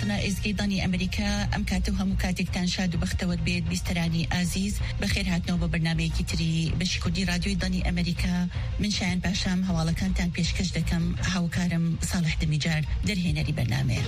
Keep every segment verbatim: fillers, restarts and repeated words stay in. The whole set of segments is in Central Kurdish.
هاتنا ئێزگەی ئەمریکا ئەم کاتە و هەموو کاتێکتان شاد و بەختەوەر بێت بیستەرانی ئازیز بەخێر هاتنەوە بە بەرنامەیەکی تری بەشی کوردی رادیۆی دانی ئەمریکا. من شایان پاشام هەواڵەکانتان پێشکەش دەکەم. هاوکارم ساڵح دەمیجار دەرهێنەری بەرنامەیە.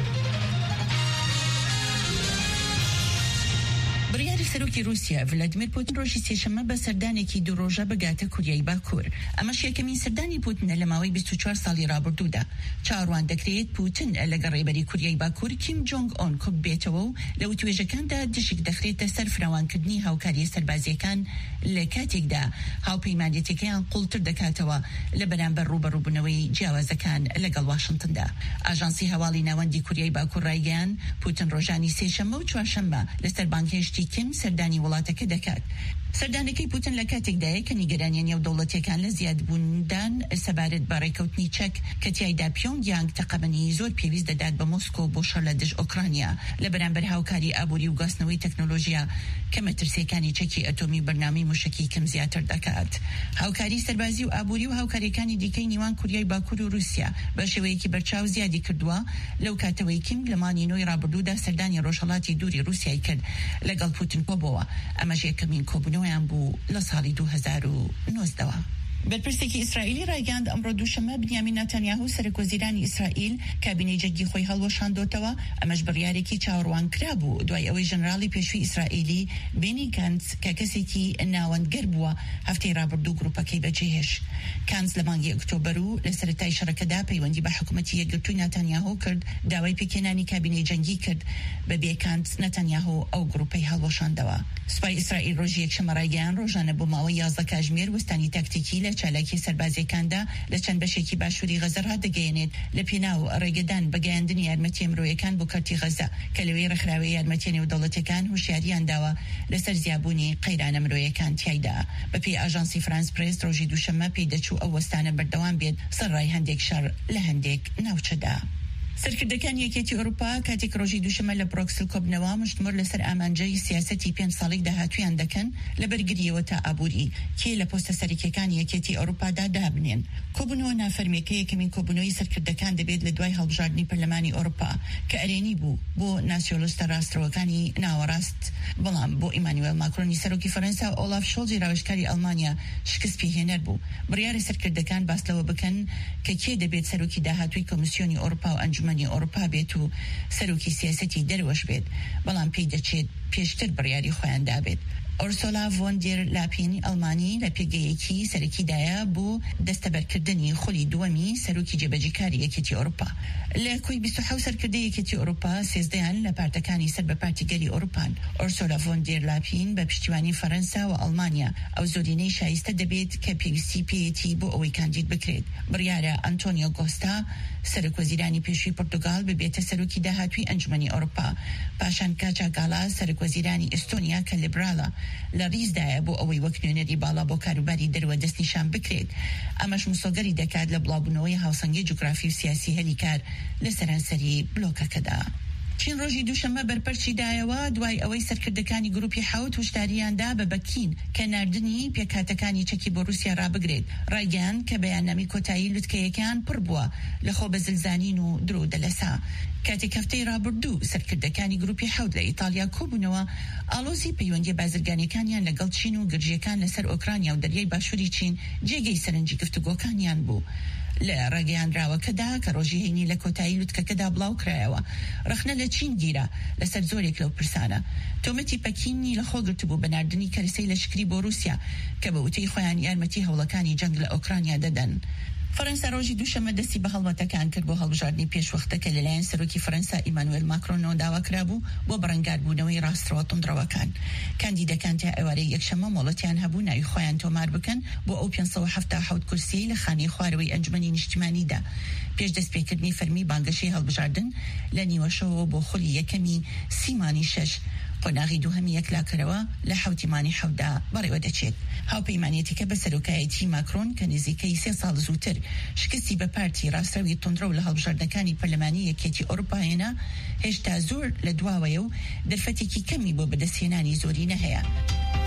بڕیاری سەرۆکی رووسیا ڤلادیمیر پوتین ڕۆژی سێشەممە بە سەردانێکی دوو ڕۆژە بەگاتە کوریای باکوور. ئەمەش یەکەمین سەردانی پوتینە لە ماوەی بیست و چوار ساڵی ڕابردوودا. چاڕوان دەکرێت پوتین لەگەڵ ڕێبەری کوریای باکوور کیم جۆنگ ئۆن کوب بێتەوە و لە وتوێژەکاندا دشک دەخرێتە سەر فراوانکردنی هاوکاری سەربازیەکان لە کاتێکدا هاوپەیمانیەتەکەیان قوڵتر دەکاتەوە لە بەرامبەر ڕوبەڕووبوونەوەی جیاوازەکان لەگەڵ واشنگتندا. ئاژانسی هەواڵی ناوەندی کوریای باکوور ڕایگەیاند پوتین ڕۆژانی سێشەممە و چوارشەممە لەسەر بانگهێشتی کیم سەردانی وڵاتەکە دەکات. سەردانەکەی پوتین لە کاتێکدایە کە نیگەرانیە نێودەوڵەتیەکان لە زیادبووندان سەبارەت بە ڕێکەوتنی چەک کە تیایدا پیۆنگیانگ تەقەمەنی زۆر پێویست دەدات بە مۆسکۆ بۆ شەڕ لە دژ ئۆکرانیا لە بەرامبەر هاوکاری ئابووری و گواستنەوەی تەکنۆلۆژیا کە مەترسیەکانی چەکی ئەتۆمی بەرنامەی موشکی کەم زیاتر دەکات. هاوکاری سەربازی و ئابووری و هاوکاریەکانی دیکەی نێوان کوریای باکوور و رووسیا بە شێوەیەکی بەرچاو زیادی کردووە لەو کاتەوەی کیم لە مانی نۆی ڕابردوودا سەردانی ڕۆژهەڵاتی دووری رووسیای کرد لەگەڵ پوتین کۆبەوە. ئەمەش یەکەمین کۆبوونەوەیان بوو لە ساڵی دوو هەزار و نۆزدەوە. بەرپرسێکی ئیسرائیلی ڕایگەاند ئەمڕۆ دووشەممە بنیامین نەتەنیاهو سەرۆکوەزیرانی ئیسرائیل کابینەی جەرگی خۆی هەڵوەشاندۆتەوە. ئەمەش بڕیارێکی چاوەڕوان کرا بوو دوای ئەوەی ژەنراڵی پێشووی ئیسرائیلی بێنی کانز کە کەسێکی ناوەندگەر بووە هەفتەی ڕابردوو گروپەکەی بەجێهێش. کانز لە مانگی ئۆکتۆبەر و لە سەرەتای شەڕەکەدا پەیوەندی بە حکوومەتی یەکگرتووی نەتەنیاهو کرد، داوای پێکێنانی کابینەی جەنگی کرد. بەبێ کانز نەتەنیاهو ئەو گروپەی هەڵوەشاندەوە. سوپای ئیسرائیل ڕۆژی یەکشەممە ڕایگەیاند ڕۆژانە بۆ ماوەی یازدە کاتژمێر وەستانی تاکتیکی لە چالاکی سەربازیەکاندا لە چەند بەشێکی باشووری غەزە ڕادەگەیەنێت لە پێناو ڕێگەدان بەگەیاندنی یارمەتی مرۆیەکان بۆ کەرتی غەزە کە لەوەی ڕێکخراوەی یارمەتیە نێودەوڵەتیەکان هوشیاریان داوە لەسەر زیابوونی قەیرانە مرۆیەکان تیایدا. بەپێی ئاژانسی فرانس پرێس ڕۆژی دووشەممە پێی دەچوو ئەو وەستانە بەردەوام بێت سەرڕای هەندێک شەڕ لە هەندێک ناوچەدا. سەرکردەکان یەکێتی ئەوروپا کاتێک ڕۆژی دووشەممە لە بڕۆکسل کۆبنەوە مشتمر لەسەر ئامانجەی سیاسەتی پێنج ساڵێک داهاتوویان دەکەن لە بەرگریەوە تا ئابووری کێ لە پۆستە سەرکیەکانی یەکێتی ئەوروپادا دابنێن. کۆبوونەوە نافەرمیەکە یەکەمین کۆبوونەوەی سەرکردەکان دەبێت لە دوای هەڵبژاردننی پەرلەمانی ئەوروپا کە ئەرێنی بوو بۆ ناسیۆنالیستە ڕاستەوەکانی ناوەڕاست. بەڵام بۆ ئیمانوئێل ماکرۆنی سەرۆکی فەرەنسا و ئۆلاف شۆڵزی ڕاوێژکاری ئەڵمانیا شکست پێهێنەر بوو. بڕیاری سەرکردەکان باستەوە بکەن کە کێ دەبێت سەرۆکی داهاتووی کۆمیسیۆنی ئەوروپا و ئەنجومەنی ئەوروپا بێت و سەرۆکی سیاسەتی دەروەش بێت. بەڵام پێی دەچێت پێشتر بڕیاری خۆیان دابێت. ئۆرسۆلا ڤۆن دێر لاپێنی ئەڵمانی لە پێگەیەکی سەرەکیدایە بۆ دەستەبەرکردنی خولی دووەمی سەرۆکی جێبەجێکاری یەکێتی ئەوروپا. لە کۆی بیست و حەوت سەرکردەی یەکێتی ئەوروپا سێزدەیان لە پارتەکانی سەر بە پارتیگەری ئەوروپان. ئۆرسۆلا ڤۆن دێر لاپین بە پشتیوانی فەرەنسا و ئەڵمانیا ئەو زۆرینەی شایستە دەبێت کە پێویستی پێیەتی بۆ ئەوەی کاندید بکرێت. بڕیارە ئەنتۆنیۆ گۆستا سەرۆکوەزیرانی پێشووی پورتوگال ببێتە سەرۆکی داهاتووی ئەنجومەنی ئەوروپا. پاشان کاچا گالاس سەرۆکوەزیرانی ئێستۆنیا کە لیبراڵە لە ڕیزدایە بۆ ئەوەی وەک نوێنەری باڵا بۆ کاروباری دەروە دەستنیشان بکرێت. ئەمەش مسۆگەری دەکات لە بڵاوبوونەوەی هاوسەنگی جوگرافی و سیاسی هەلی کار لە سەرانسەری بلۆکەکەدا. چین ڕۆژی دووشەممە بەرپەرچی دایەوە دوای ئەوەی سەرکردەکانی گروپی حەوت وشداریاندا بە بەکین کە ناردنی پێکاتەکانی چەکی بۆ رووسیا ڕابگرێت. ڕایگەیاند کە بەیاننامەی کۆتایی لوتکەیەکان پڕ بووە لە خۆ بەزلزانین و درۆ دەلەسا. کاتێک هەفتەی ڕابردوو سەرکردەکانی گروپی حەوت لە ئیتالیا کۆبوونەوە ئاڵۆزی پەیوەندی بازرگانیەکانیان لەگەڵ چین و گرژیەکان لەسەر ئۆکرانیا و دەریای باشووری چین جێگەی سەرنجی گفتوگۆکانیان بوو. لە ڕاگەیاندراوەکەدا کە ڕۆژی هەینی لە کۆتایی لوتکەکەدا بڵاو کرایەوە ڕخنە لە چین گیرە لەسەر زۆرێک لەو پرسانە. تۆمەتی پەکینی لە خۆگرتبوو بە ناردنی کەرەسەی لەشکری بۆ رووسیا کە بە وتەی خۆیان یارمەتی هەوڵەکانی جەنگ لە ئۆکرانیا دەدەن. فەرەنسا ڕۆژی دووشەممە دەستی بە هەڵمەتەکان کرد بۆ هەڵبژاردننی پێشوەختەکە لەلایەن سەرۆکی فەرەنسا ئیمانوئێل ماکرۆنەوە داواکرا بوو بۆ بەڕەنگاربوونەوەی ڕاستەوە توندڕەوەکان. کاندیدەکان تا ئێوارەی یەکشەممە مۆڵەتیان هەبوو ناوی خۆیان تۆمار بکەن بۆ ئەو پێنج سەد و هەفتاد و حەوت کورسی لە خانەی خوارەوەی ئەنجومەنی نیشتیمانیدا پێش دەستپێکردنی فەرمی بانگەشەی هەڵبژاردن لە نیوەشەوە بۆ خولی یەکەمی سیمانی شەش. قۆناغی دووهەمی یەکلاکەرەوە لە حوتیمانی حەودا بەڕێوە دەچێت. هاوپەیمانیەتەکە بە سەرۆکایەتی ماکرۆن کە نزیکەی سێ ساڵ زووتر شکستی بە پارتی ڕاستەوی توندڕە و لە هەڵبژاردنەکانی پەرلەمانی یەکێتی ئەوروپاهێنا هێشتا زۆر لە دواوەیە و دەرفەتێکی کەمی بۆ بەدەستهێنانی زۆرینە هەیە.